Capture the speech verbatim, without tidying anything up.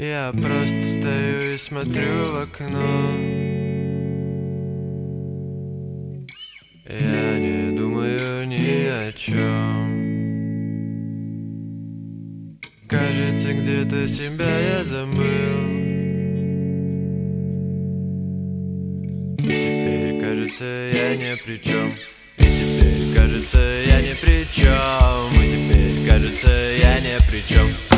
Я просто стою и смотрю в окно. Я не думаю ни о чем. Кажется, где-то себя я забыл. И теперь, кажется, я ни при чем. И теперь, кажется, я ни при чем. И теперь, кажется, я ни при чем.